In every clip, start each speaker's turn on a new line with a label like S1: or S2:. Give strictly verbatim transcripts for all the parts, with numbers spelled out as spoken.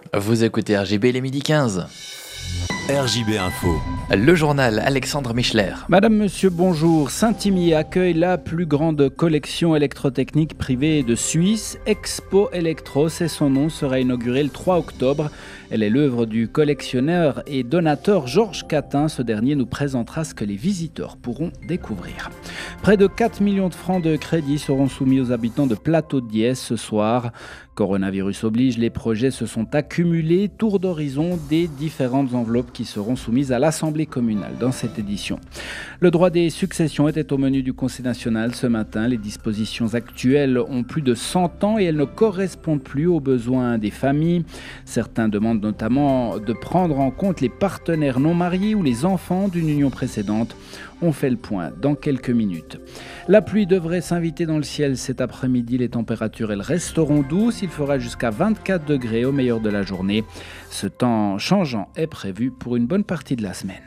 S1: Vous écoutez R J B les midi quinze.
S2: R J B Info.
S1: Le journal Alexandre Michler.
S3: Madame, monsieur, bonjour. Saint-Imier accueille la plus grande collection électrotechnique privée de Suisse. Expo Electro, c'est son nom, sera inaugurée le trois octobre. Elle est l'œuvre du collectionneur et donateur Georges Catin. Ce dernier nous présentera ce que les visiteurs pourront découvrir. Près de quatre millions de francs de crédit seront soumis aux habitants de Plateau de Diesse ce soir. Coronavirus oblige, les projets se sont accumulés. Tour d'horizon des différentes enveloppes qui seront soumises à l'Assemblée communale dans cette édition. Le droit des successions était au menu du Conseil national ce matin. Les dispositions actuelles ont plus de cent ans et elles ne correspondent plus aux besoins des familles. Certains demandent notamment de prendre en compte les partenaires non mariés ou les enfants d'une union précédente. On fait le point dans quelques minutes. La pluie devrait s'inviter dans le ciel cet après-midi. Les températures, elles resteront douces. Il fera jusqu'à vingt-quatre degrés au meilleur de la journée. Ce temps changeant est prévu pour une bonne partie de la semaine.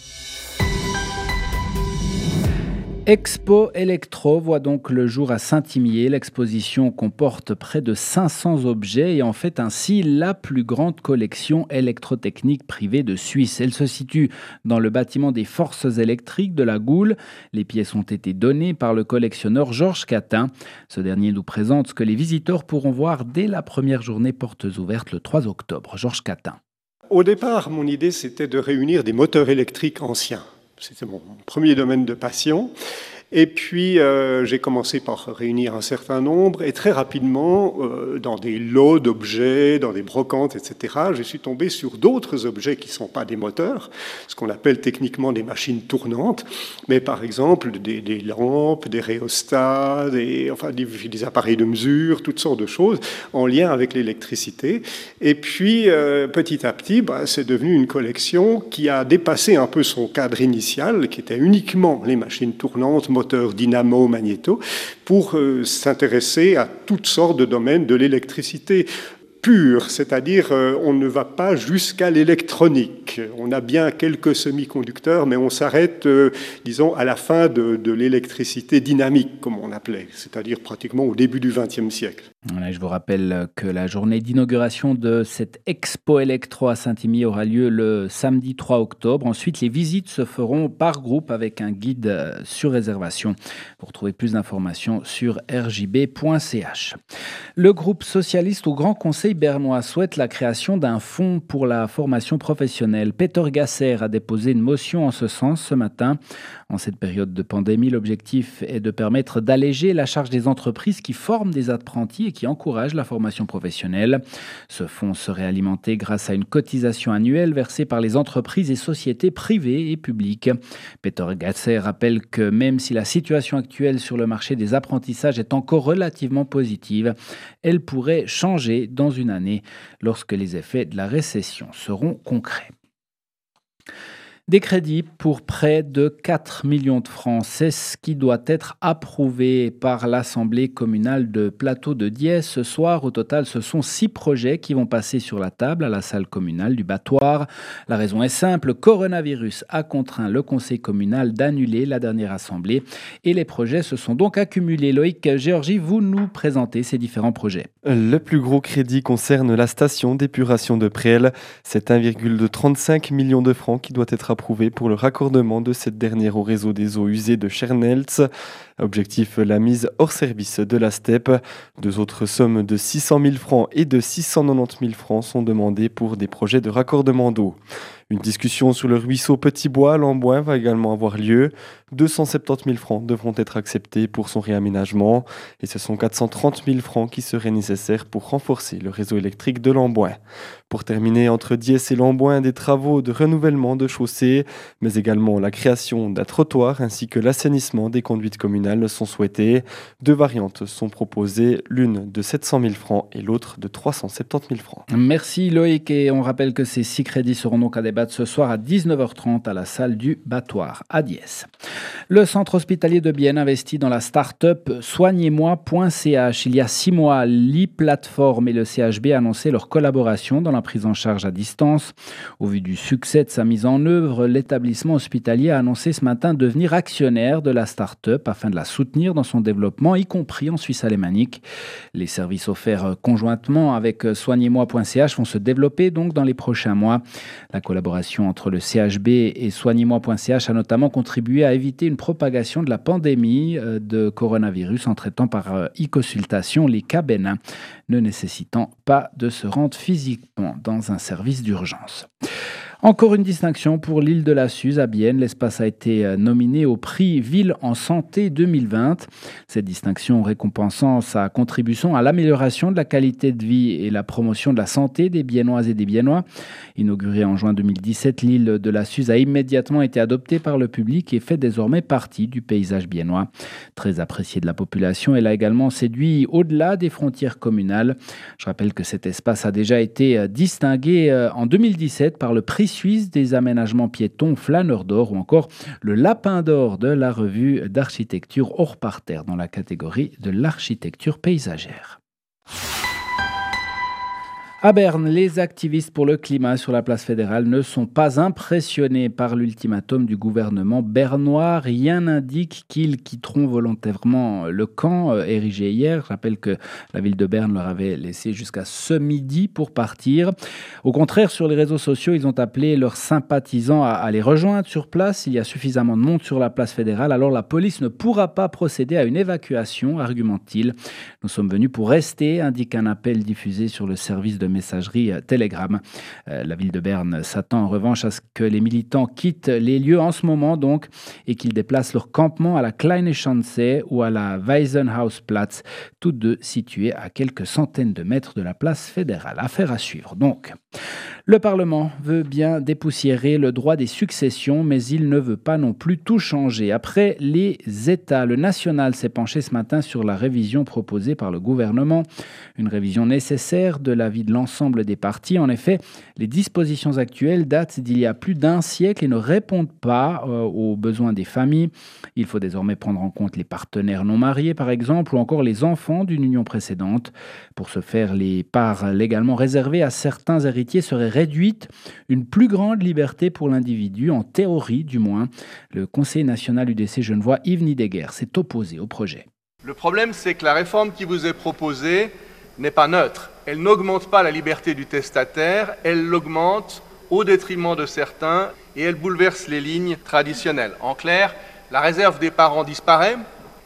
S3: Expo Electro voit donc le jour à Saint-Imier. L'exposition comporte près de cinq cents objets et en fait ainsi la plus grande collection électrotechnique privée de Suisse. Elle se situe dans le bâtiment des forces électriques de la Goule. Les pièces ont été données par le collectionneur Georges Catin. Ce dernier nous présente ce que les visiteurs pourront voir dès la première journée portes ouvertes le trois octobre. Georges Catin.
S4: Au départ, mon idée, c'était de réunir des moteurs électriques anciens. C'était mon premier domaine de passion. Et puis, euh, j'ai commencé par réunir un certain nombre. Et très rapidement, euh, dans des lots d'objets, dans des brocantes, et cetera, je suis tombé sur d'autres objets qui ne sont pas des moteurs, ce qu'on appelle techniquement des machines tournantes, mais par exemple des, des lampes, des rhéostats, des, enfin, des, des appareils de mesure, toutes sortes de choses en lien avec l'électricité. Et puis, euh, petit à petit, bah, c'est devenu une collection qui a dépassé un peu son cadre initial, qui était uniquement les machines tournantes, moteurs, dynamo, magnéto, pour euh, s'intéresser à toutes sortes de domaines de l'électricité pure, c'est-à-dire euh, on ne va pas jusqu'à l'électronique. On a bien quelques semi-conducteurs, mais on s'arrête, euh, disons, à la fin de, de l'électricité dynamique, comme on appelait, c'est-à-dire pratiquement au début du vingtième siècle.
S3: Voilà, je vous rappelle que la journée d'inauguration de cette Expo Electro à Saint-Imier aura lieu le samedi trois octobre. Ensuite, les visites se feront par groupe avec un guide sur réservation. Vous retrouvez plus d'informations sur r j b point c h. Le groupe socialiste au Grand Conseil bernois souhaite la création d'un fonds pour la formation professionnelle. Peter Gasser a déposé une motion en ce sens ce matin. En cette période de pandémie, l'objectif est de permettre d'alléger la charge des entreprises qui forment des apprentis et qui encouragent la formation professionnelle. Ce fonds serait alimenté grâce à une cotisation annuelle versée par les entreprises et sociétés privées et publiques. Peter Gasser rappelle que même si la situation actuelle sur le marché des apprentissages est encore relativement positive, elle pourrait changer dans une année lorsque les effets de la récession seront concrets. Des crédits pour près de quatre millions de francs. C'est ce qui doit être approuvé par l'Assemblée communale de Plateau de Diesse ce soir. Au total, ce sont six projets qui vont passer sur la table à la salle communale du Battoir. La raison est simple, le coronavirus a contraint le conseil communal d'annuler la dernière assemblée et les projets se sont donc accumulés. Loïc Géorgie, vous nous présentez ces différents projets.
S5: Le plus gros crédit concerne la station d'épuration de Préel. C'est un virgule trente-cinq millions de francs qui doit être approuvé pour le raccordement de cette dernière au réseau des eaux usées de Schernelz. Objectif, la mise hors service de la STEP. Deux autres sommes de six cent mille francs et de six cent quatre-vingt-dix mille francs sont demandées pour des projets de raccordement d'eau. Une discussion sur le ruisseau Petit-Bois à Lamboin va également avoir lieu. deux cent soixante-dix mille francs devront être acceptés pour son réaménagement et ce sont quatre cent trente mille francs qui seraient nécessaires pour renforcer le réseau électrique de Lamboin. Pour terminer, entre Diesse et Lamboin, des travaux de renouvellement de chaussées, mais également la création d'un trottoir ainsi que l'assainissement des conduites communales sont souhaités. Deux variantes sont proposées, l'une de sept cent mille francs et l'autre de trois cent soixante-dix mille francs.
S3: Merci Loïc, et on rappelle que ces six crédits seront donc à débattre débattent ce soir à dix-neuf heures trente à la salle du Battoir à Diès. Le centre hospitalier de Bienne investit dans la start-up soignez-moi point c h. Il y a six mois, l'e-plateforme et le C H B annonçaient leur collaboration dans la prise en charge à distance. Au vu du succès de sa mise en œuvre, l'établissement hospitalier a annoncé ce matin devenir actionnaire de la start-up afin de la soutenir dans son développement, y compris en Suisse alémanique. Les services offerts conjointement avec soignez-moi point c h vont se développer donc dans les prochains mois. La collaboration entre le C H B et soignez-moi point c h a notamment contribué à éviter une propagation de la pandémie de coronavirus en traitant par e-consultation les cas bénins, ne nécessitant pas de se rendre physiquement dans un service d'urgence. Encore une distinction pour l'île de la Suze à Bienne. L'espace a été nominé au prix Ville en Santé deux mille vingt. Cette distinction récompensant sa contribution à l'amélioration de la qualité de vie et la promotion de la santé des Biennoises et des Biennois. Inaugurée en juin deux mille dix-sept, l'île de la Suze a immédiatement été adoptée par le public et fait désormais partie du paysage biennois. Très appréciée de la population, elle a également séduit au-delà des frontières communales. Je rappelle que cet espace a déjà été distingué en deux mille dix-sept par le prix suisse des aménagements piétons Flâneur d'or ou encore le Lapin d'or de la revue d'architecture hors parterre dans la catégorie de l'architecture paysagère. À Berne, les activistes pour le climat sur la place fédérale ne sont pas impressionnés par l'ultimatum du gouvernement bernois. Rien n'indique qu'ils quitteront volontairement le camp euh, érigé hier. Je rappelle que la ville de Berne leur avait laissé jusqu'à ce midi pour partir. Au contraire, sur les réseaux sociaux, ils ont appelé leurs sympathisants à, à les rejoindre sur place. Il y a suffisamment de monde sur la place fédérale, alors la police ne pourra pas procéder à une évacuation, argumente-t-il. Nous sommes venus pour rester, indique un appel diffusé sur le service de messagerie Telegram. Euh, la ville de Berne s'attend en revanche à ce que les militants quittent les lieux en ce moment donc et qu'ils déplacent leur campement à la Kleine Schanze ou à la Waisenhausplatz, toutes deux situées à quelques centaines de mètres de la place fédérale. Affaire à suivre donc. Le Parlement veut bien dépoussiérer le droit des successions, mais il ne veut pas non plus tout changer. Après les États, le national s'est penché ce matin sur la révision proposée par le gouvernement. Une révision nécessaire de l'avis de l'ensemble des partis. En effet, les dispositions actuelles datent d'il y a plus d'un siècle et ne répondent pas euh, aux besoins des familles. Il faut désormais prendre en compte les partenaires non mariés, par exemple, ou encore les enfants d'une union précédente. Pour ce faire, les parts légalement réservées à certains héritiers seraient réduites. Une plus grande liberté pour l'individu, en théorie du moins. Le conseiller national U D C genevois Yves Nidegger s'est opposé au projet.
S6: Le problème, c'est que la réforme qui vous est proposée n'est pas neutre. Elle n'augmente pas la liberté du testataire, elle l'augmente au détriment de certains et elle bouleverse les lignes traditionnelles. En clair, la réserve des parents disparaît,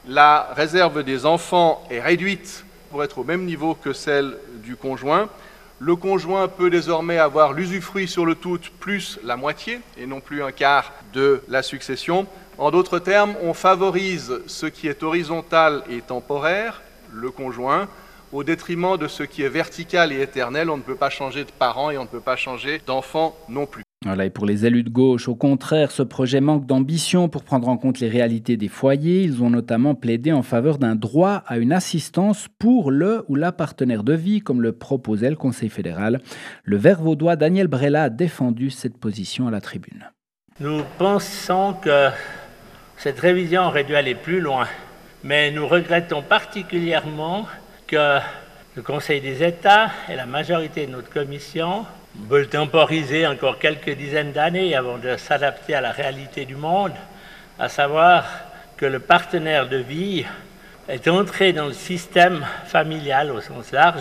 S6: la réserve des enfants est réduite pour être au même niveau que celle du conjoint. Le conjoint peut désormais avoir l'usufruit sur le tout plus la moitié et non plus un quart de la succession. En d'autres termes, on favorise ce qui est horizontal et temporaire, le conjoint, au détriment de ce qui est vertical et éternel. On ne peut pas changer de parents et on ne peut pas changer d'enfants non plus.
S3: Voilà, et pour les élus de gauche, au contraire, ce projet manque d'ambition pour prendre en compte les réalités des foyers. Ils ont notamment plaidé en faveur d'un droit à une assistance pour le ou la partenaire de vie, comme le proposait le Conseil fédéral. Le Vert vaudois Daniel Brella a défendu cette position à la tribune.
S7: Nous pensons que cette révision aurait dû aller plus loin, mais nous regrettons particulièrement que le Conseil des États et la majorité de notre commission veulent temporiser encore quelques dizaines d'années avant de s'adapter à la réalité du monde, à savoir que le partenaire de vie est entré dans le système familial au sens large.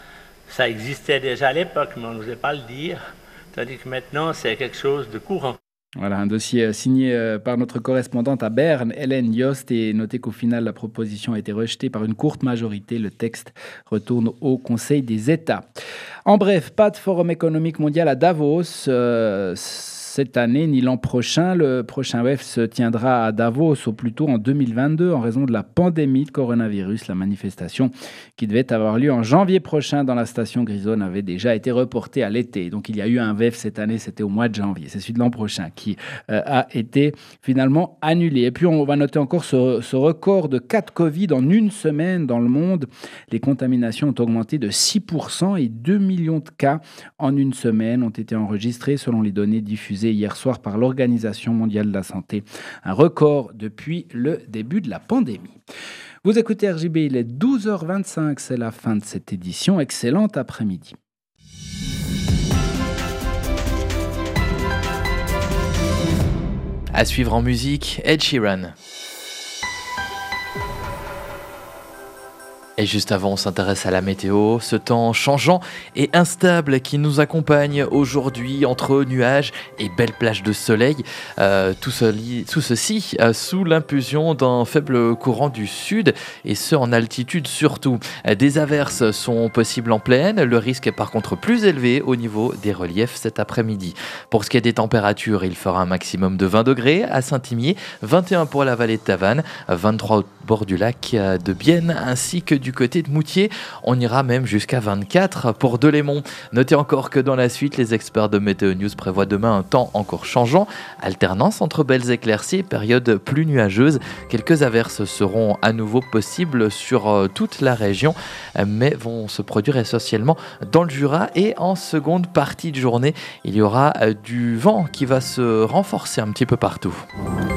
S7: Ça existait déjà à l'époque, mais on n'osait pas le dire, tandis que maintenant c'est quelque chose de courant.
S3: Voilà, un dossier signé par notre correspondante à Berne, Hélène Yost, et notez qu'au final, la proposition a été rejetée par une courte majorité. Le texte retourne au Conseil des États. En bref, pas de forum économique mondial à Davos. Euh, cette année ni l'an prochain. Le prochain W E F se tiendra à Davos, ou plutôt en deux mille vingt-deux, en raison de la pandémie de coronavirus. La manifestation qui devait avoir lieu en janvier prochain dans la station Grisone avait déjà été reportée à l'été. Donc il y a eu un W E F cette année, c'était au mois de janvier. C'est celui de l'an prochain qui euh, a été finalement annulé. Et puis on va noter encore ce, ce record de cas de Covid en une semaine dans le monde. Les contaminations ont augmenté de six pour cent et deux millions de cas en une semaine ont été enregistrés selon les données diffusées hier soir par l'Organisation mondiale de la santé. Un record depuis le début de la pandémie. Vous écoutez R J B, il est douze heures vingt-cinq, c'est la fin de cette édition. Excellent après-midi.
S1: À suivre en musique, Ed Sheeran. Et juste avant, on s'intéresse à la météo, ce temps changeant et instable qui nous accompagne aujourd'hui entre nuages et belles plages de soleil. Euh, tout, ce, tout ceci euh, sous l'impulsion d'un faible courant du sud et ce en altitude surtout. Des averses sont possibles en plaine, le risque est par contre plus élevé au niveau des reliefs cet après-midi. Pour ce qui est des températures, il fera un maximum de vingt degrés à Saint-Imier, vingt et un pour la vallée de Tavannes, vingt-trois au bord du lac de Bienne ainsi que du côté de Moutier. On ira même jusqu'à vingt-quatre pour Delémont. Notez encore que dans la suite, les experts de Météo News prévoient demain un temps encore changeant, alternance entre belles éclaircies et périodes plus nuageuses. Quelques averses seront à nouveau possibles sur toute la région, mais vont se produire essentiellement dans le Jura et en seconde partie de journée, il y aura du vent qui va se renforcer un petit peu partout.